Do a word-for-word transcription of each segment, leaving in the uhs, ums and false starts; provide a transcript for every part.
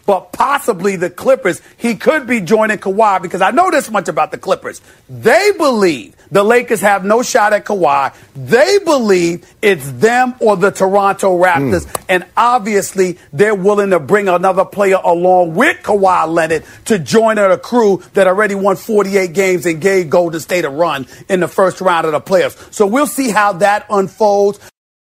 but possibly the Clippers. He could be joining Kawhi because I know this much about the Clippers. They believe the Lakers have no shot at Kawhi. They believe it's them or the Toronto Raptors. Mm. And obviously, they're willing to bring another player along with Kawhi Leonard to join a crew that already won forty-eight games and gave Golden State a run in the first round of the playoffs. So we'll see how that unfolds.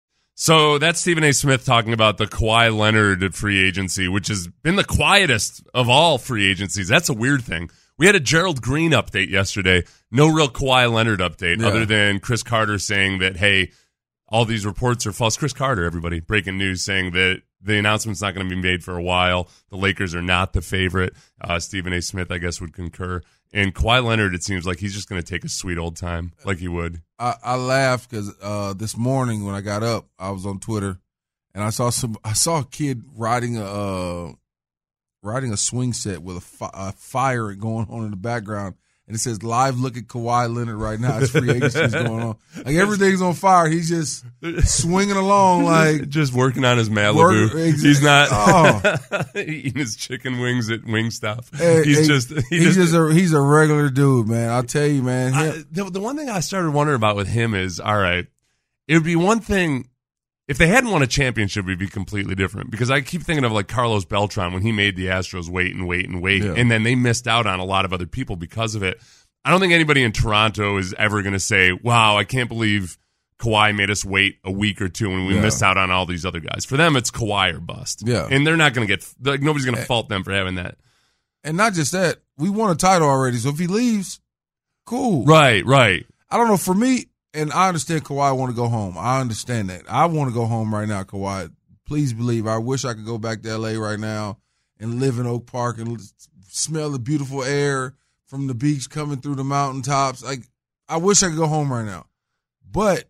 So that's Stephen A. Smith talking about the Kawhi Leonard free agency, which has been the quietest of all free agencies. That's a weird thing. We had a Gerald Green update yesterday. No real Kawhi Leonard update yeah. other than Chris Carter saying that, hey, all these reports are false. Chris Carter, everybody, breaking news saying that the announcement's not going to be made for a while. The Lakers are not the favorite. Uh, Stephen A. Smith, I guess, would concur. And Kawhi Leonard, it seems like he's just going to take a sweet old time like he would. I, I laughed because uh, this morning when I got up, I was on Twitter, and I saw some. I saw a kid riding a uh, riding a swing set with a, fi- a fire going on in the background, and it says "Live look at Kawhi Leonard right now." It's free agency is going on. Like everything's on fire. He's just swinging along, like just working on his Malibu. Work, He's not oh. eating his chicken wings at Wingstop. Hey, he's hey, just he he's just, just a he's a regular dude, man. I'll tell you, man. I, the, the one thing I started wondering about with him is, all right, it would be one thing. If they hadn't won a championship, it would be completely different. Because I keep thinking of like Carlos Beltran when he made the Astros wait and wait and wait. Yeah. And then they missed out on a lot of other people because of it. I don't think anybody in Toronto is ever going to say, wow, I can't believe Kawhi made us wait a week or two and we yeah. missed out on all these other guys. For them, it's Kawhi or bust. Yeah. And they're not going to get, like, nobody's going to fault them for having that. And not just that, we won a title already. So if he leaves, cool. Right, right. I don't know. For me, and I understand Kawhi want to go home. I understand that. I want to go home right now, Kawhi. Please believe. I wish I could go back to L A right now and live in Oak Park and smell the beautiful air from the beach coming through the mountaintops. Like, I wish I could go home right now. But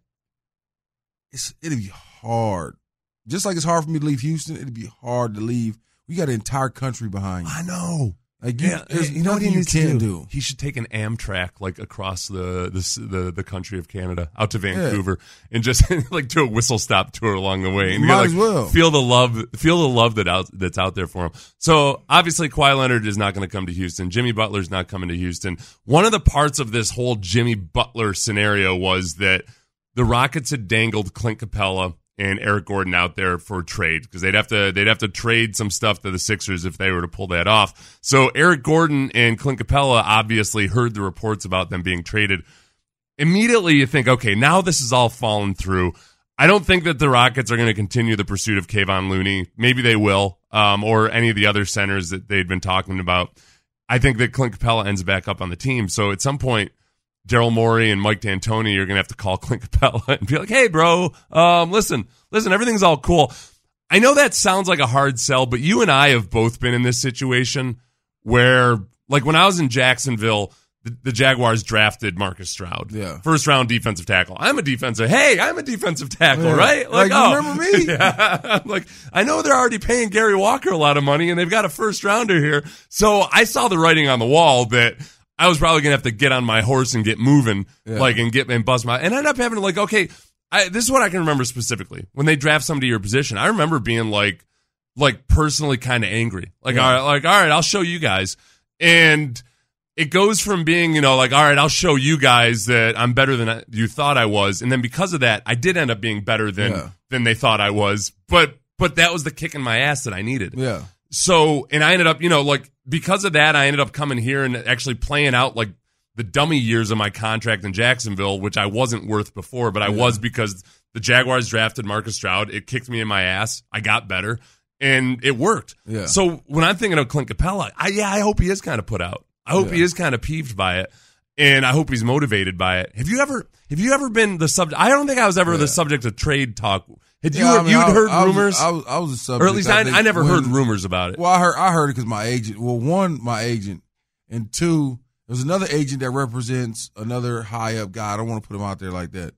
it's it'd be hard. Just like it's hard for me to leave Houston, it'd be hard to leave. We got an entire country behind you. I know. Like you, yeah, you know what he needs to do? do? He should take an Amtrak like across the the the, the country of Canada out to Vancouver yeah. and just like do a whistle stop tour along the way and might like, as well feel the love feel the love that out that's out there for him. So obviously Kawhi Leonard is not going to come to Houston. Jimmy Butler's not coming to Houston. One of the parts of this whole Jimmy Butler scenario was that the Rockets had dangled Clint Capella and Eric Gordon out there for trade because they'd have to they'd have to trade some stuff to the Sixers if they were to pull that off. So Eric Gordon and Clint Capella obviously heard the reports about them being traded. Immediately you think, okay, now this is all fallen through. I don't think that the Rockets are going to continue the pursuit of Kevon Looney. Maybe they will, um, or any of the other centers that they'd been talking about. I think that Clint Capella ends back up on the team. So at some point, Daryl Morey and Mike D'Antoni are going to have to call Clint Capella and be like, hey, bro, um, listen, listen, everything's all cool. I know that sounds like a hard sell, but you and I have both been in this situation where, like when I was in Jacksonville, the, the Jaguars drafted Marcus Stroud. Yeah. First round defensive tackle. I'm a defensive, hey, I'm a defensive tackle, yeah. right? Like, like oh. you remember me? Yeah. Like, I know they're already paying Gary Walker a lot of money and they've got a first rounder here. So I saw the writing on the wall that I was probably going to have to get on my horse and get moving, yeah. like, and get and bust my, and I ended up having to, like, okay, I, this is what I can remember specifically. When they draft somebody to your position, I remember being, like, like personally kind of angry. Like, yeah. all right, like, all right, I'll show you guys. And it goes from being, you know, like, all right, I'll show you guys that I'm better than you thought I was. And then because of that, I did end up being better than, yeah. than they thought I was. But, but that was the kick in my ass that I needed. Yeah. So, and I ended up, you know, like, because of that, I ended up coming here and actually playing out, like, the dummy years of my contract in Jacksonville, which I wasn't worth before, but I yeah. was because the Jaguars drafted Marcus Stroud. It kicked me in my ass. I got better, and it worked. Yeah. So, when I'm thinking of Clint Capella, I, yeah, I hope he is kind of put out. I hope yeah. he is kind of peeved by it, and I hope he's motivated by it. Have you ever, have you ever been the subject? I don't think I was ever yeah. the subject of trade talk. Had you, yeah, I mean, you'd I, heard I rumors? Was, I was, I was a subject. Or at least I, I, I never when, heard rumors about it. Well, I heard, I heard it because my agent, well, one, my agent, and two, there's another agent that represents another high up guy. I don't want to put him out there like that.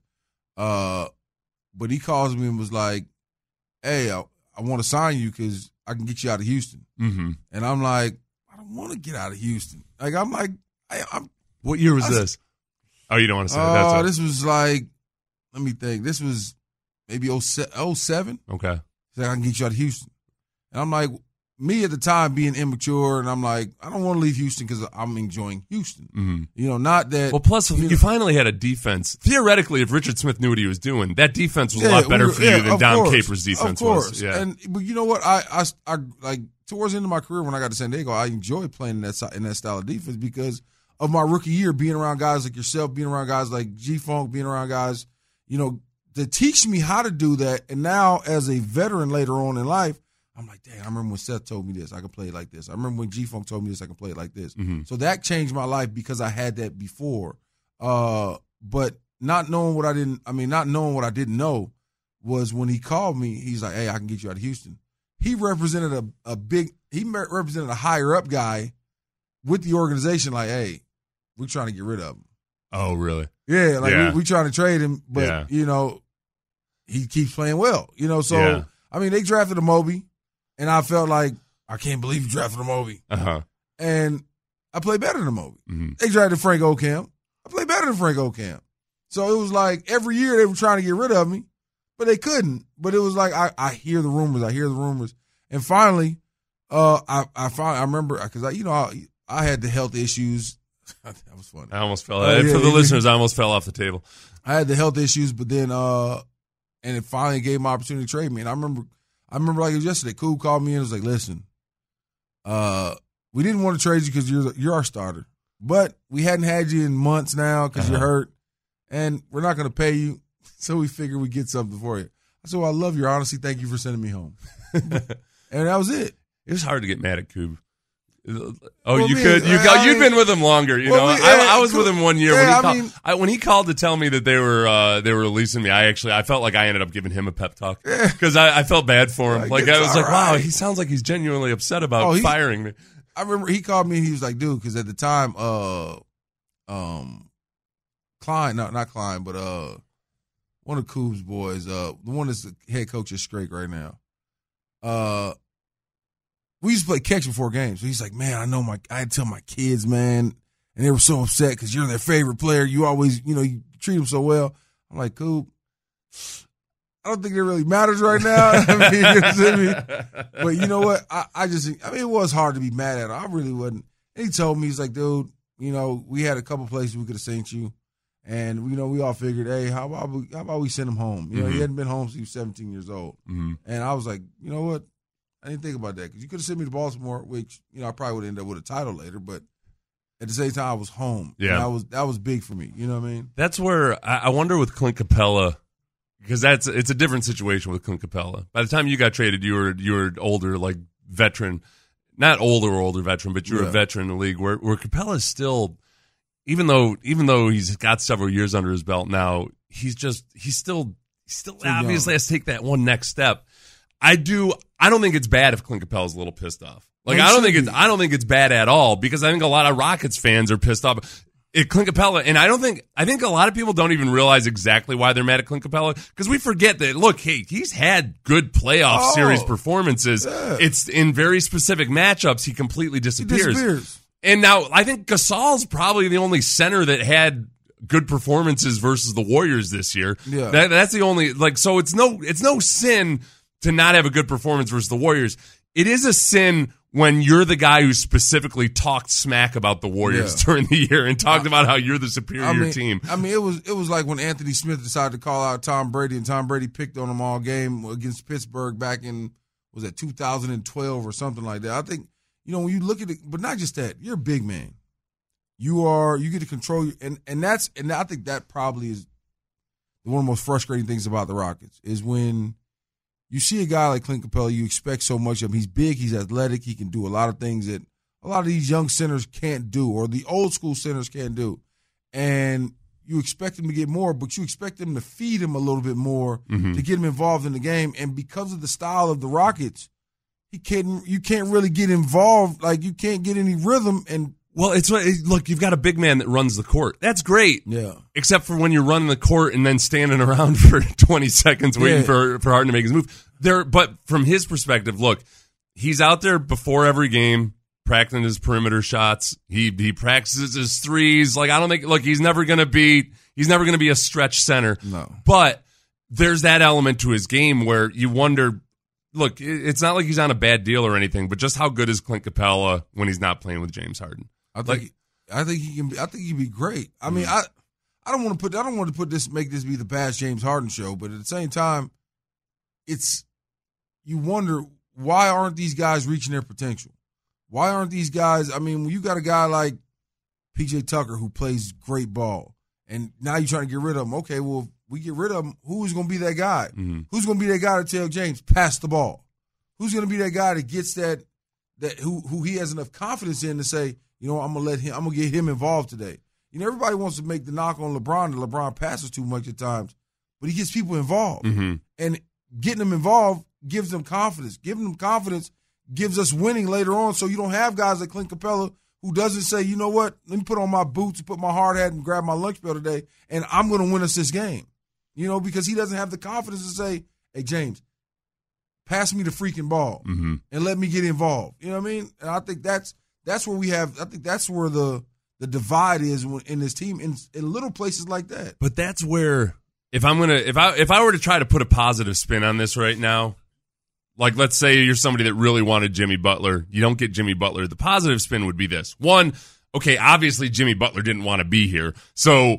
Uh, but he calls me and was like, hey, I, I want to sign you because I can get you out of Houston. Mm-hmm. And I'm like, I don't want to get out of Houston. Like, I'm like, I, I'm. What year was I, this? Oh, you don't want to say uh, that? Oh, this was like, let me think. This was maybe oh seven. Okay. He's like, I can get you out of Houston. And I'm like, me at the time being immature, and I'm like, I don't want to leave Houston because I'm enjoying Houston. Mm-hmm. You know, not that. Well, plus you, you know, finally had a defense. Theoretically, if Richard Smith knew what he was doing, that defense was yeah, a lot better we, for yeah, you than Dom course, Capers' defense of course. was. Yeah. And but you know what? I, I, I like towards the end of my career when I got to San Diego, I enjoyed playing in that in that style of defense because of my rookie year, being around guys like yourself, being around guys like G-Funk, being around guys, you know, that teach me how to do that. And now as a veteran later on in life, I'm like, dang, I remember when Seth told me this, I could play it like this. I remember when G-Funk told me this, I could play it like this. Mm-hmm. So that changed my life because I had that before. Uh, but not knowing what I didn't, I mean, not knowing what I didn't know was when he called me, he's like, hey, I can get you out of Houston. He represented a, a big, he represented a higher up guy with the organization like, hey, we're trying to get rid of him. Oh, really? Yeah, like yeah. we, we trying to trade him, but, yeah. you know, he keeps playing well. You know, so, yeah. I mean, they drafted a Moby. And I felt like, I can't believe you drafted a Moby. Uh-huh. And I played better than Moby. Mm-hmm. They drafted Frank Ocamp. I played better than Frank Ocamp. So it was like every year they were trying to get rid of me, but they couldn't. But it was like I, I hear the rumors. I hear the rumors. And finally, uh, I I finally, I remember, because, I you know, I, I had the health issues. That was funny. I almost fell uh, out. yeah, For the yeah. listeners, I almost fell off the table. I had the health issues, but then, uh, and it finally gave me opportunity to trade me. And I remember, I remember like it was yesterday. Cool called me and was like, "Listen, uh, we didn't want to trade you because you're you're our starter, but we hadn't had you in months now because uh-huh. you're hurt, and we're not going to pay you, so we figured we'd get something for you." I said, "Well, I love your honesty. Thank you for sending me home," and that was it. It was hard to get mad at Coob. Oh, well, you me, could. You I got. mean, You've been with him longer. You well, know, me, I, I was Coob, with him one year yeah, when he I called. mean, I, when he called to tell me that they were uh, they were releasing me. I actually I felt like I ended up giving him a pep talk because I, I felt bad for him. Like, Like I was like, right. wow, he sounds like he's genuinely upset about Oh, he, firing me. I remember he called me and he was like, "Dude," because at the time, uh, um, Klein, no, not Klein, but uh, one of Coob's boys, uh, the one that's the head coach at Strake right now, uh. We used to play catch before games. So he's like, man, I know my, I had to tell my kids, man, and they were so upset because you're their favorite player. You always, you know, you treat them so well. I'm like, Coop, I don't think it really matters right now. I mean, you know what I mean? But you know what? I, I just, I mean, it was hard to be mad at him. I really wasn't. And he told me, he's like, dude, you know, we had a couple places we could have sent you. And, you know, we all figured, hey, how about we, how about we send him home? You know, Mm-hmm. he hadn't been home since he was seventeen years old. Mm-hmm. And I was like, you know what? I didn't think about that because you could have sent me to Baltimore, which, you know, I probably would end up with a title later. But at the same time, I was home. Yeah. And that was, that was big for me. You know what I mean? That's where I, I wonder with Clint Capella, because that's it's a different situation with Clint Capella. By the time you got traded, you were you were older, like veteran, not older or older veteran, but you were Yeah. a veteran in the league. Where where Capella's still, even though even though he's got several years under his belt now, he's just he's still he still Too obviously young. has to take that one next step. I do. I don't think it's bad if Clint Capella's a little pissed off. Like Well, I don't should think it's. be. I don't think it's bad at all because I think a lot of Rockets fans are pissed off. It, Clint Capella, and I don't think. I think a lot of people don't even realize exactly why they're mad at Clint Capella because we forget that. Look, hey, he's had good playoff Oh, series performances. yeah. It's in very specific matchups he completely He disappears. disappears. And now I think Gasol's probably the only center that had good performances versus the Warriors this year. Yeah. That, that's the only like. So it's no. It's no sin to not have a good performance versus the Warriors. It is a sin when you're the guy who specifically talked smack about the Warriors Yeah. during the year and talked about how you're the superior I mean, team. I mean, it was it was like when Anthony Smith decided to call out Tom Brady, and Tom Brady picked on him all game against Pittsburgh back in was that two thousand twelve or something like that. I think you know when you look at it, but not just that, you're a big man. You are you get to control your, and and that's and I think that probably is one of the most frustrating things about the Rockets is when you see a guy like Clint Capella, you expect so much of him. He's big, he's athletic, he can do a lot of things that a lot of these young centers can't do, or the old school centers can't do. And you expect him to get more, but you expect him to feed him a little bit more Mm-hmm. to get him involved in the game. And because of the style of the Rockets, he can't. You can't really get involved. Like you can't get any rhythm. And Well, it's what look. You've got a big man that runs the court. That's great. yeah, Except for when you're running the court and then standing around for twenty seconds waiting Yeah. for, for Harden to make his move. There, but from his perspective, look, he's out there before every game practicing his perimeter shots. He he practices his threes. Like I don't think look, he's never gonna be he's never gonna be a stretch center. no. But there's that element to his game where you wonder, look, it's not like he's on a bad deal or anything, but just how good is Clint Capella when he's not playing with James Harden? I think Like, I think he can. Be, I think he'd be great. I mean, I I don't want to put I don't want to put this make this be the past James Harden show, but at the same time, it's you wonder why aren't these guys reaching their potential? Why aren't these guys? I mean, when you got a guy like P J Tucker who plays great ball, and now you're trying to get rid of him. Okay, well, if we get rid of him, who's going to be that guy? mm-hmm. Who's going to be that guy to tell James pass the ball? Who's going to be that guy that gets that that who who he has enough confidence in to say, you know, I'm gonna let him. I'm gonna get him involved today. You know, everybody wants to make the knock on LeBron. That LeBron passes too much at times, but he gets people involved, Mm-hmm. and getting them involved gives them confidence. Giving them confidence gives us winning later on. So you don't have guys like Clint Capella who doesn't say, you know what, let me put on my boots, put my hard hat, and grab my lunch bell today, and I'm going to win us this game. You know, because he doesn't have the confidence to say, hey, James, pass me the freaking ball Mm-hmm. and let me get involved. You know what I mean? And I think that's that's where we have. I think that's where the the divide is in this team in, in little places like that. But that's where, if I'm gonna, if I if I were to try to put a positive spin on this right now, like let's say you're somebody that really wanted Jimmy Butler, you don't get Jimmy Butler. The positive spin would be this: one, okay, obviously Jimmy Butler didn't want to be here, so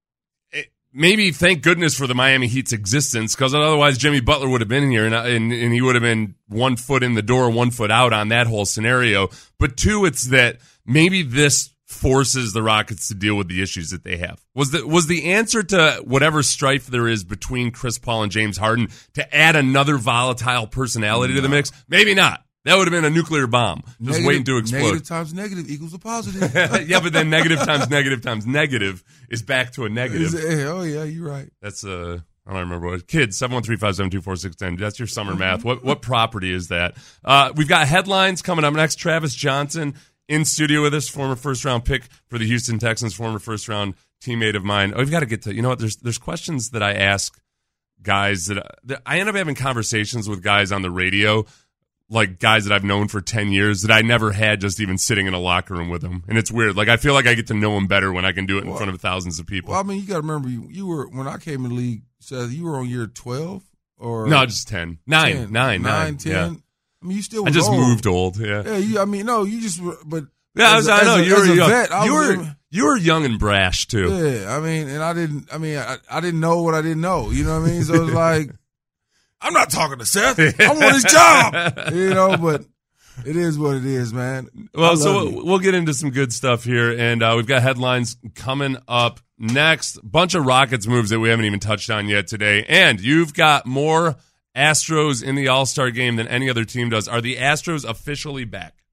it, maybe thank goodness for the Miami Heat's existence, because otherwise Jimmy Butler would have been here and, and and he would have been one foot in the door, one foot out on that whole scenario. But two, it's that maybe this forces the Rockets to deal with the issues that they have. Was the was the answer to whatever strife there is between Chris Paul and James Harden to add another volatile personality no. to the mix? Maybe not. That would have been a nuclear bomb, just negative, waiting to explode. Negative times negative equals a positive. Yeah, but then negative times negative times negative is back to a negative. It, oh yeah, you're right. That's uh I don't remember what. Kids, seven one three five seven two four six one zero. That's your summer math. What what property is that? Uh, we've got headlines coming up next. Travis Johnson in studio with us, former first-round pick for the Houston Texans, former first-round teammate of mine. Oh, we've got to get to, you know what, there's there's questions that I ask guys that, that I end up having conversations with guys on the radio, like guys that I've known for ten years that I never had just even sitting in a locker room with them. And it's weird. Like, I feel like I get to know them better when I can do it in well, front of thousands of people. Well, I mean, you got to remember, you, you were, when I came in the league, Seth, you were on year twelve? Or no, just ten. Nine. ten. Nine. Nine. Nine, ten. Yeah. I mean, you still I just old. moved old, yeah. Yeah, you, I mean, no, you just, but. Yeah, I, was, I know. A, you were young. Vet, you, were, in, you were young and brash, too. Yeah, I mean, and I didn't, I mean, I, I didn't know what I didn't know. You know what I mean? So it's like, I'm not talking to Seth. I want his job. You know, but it is what it is, man. Well, so we'll, we'll get into some good stuff here, and uh, we've got headlines coming up next. Bunch of Rockets moves that we haven't even touched on yet today, and you've got more Astros in the All-Star game than any other team does. Are the Astros officially back?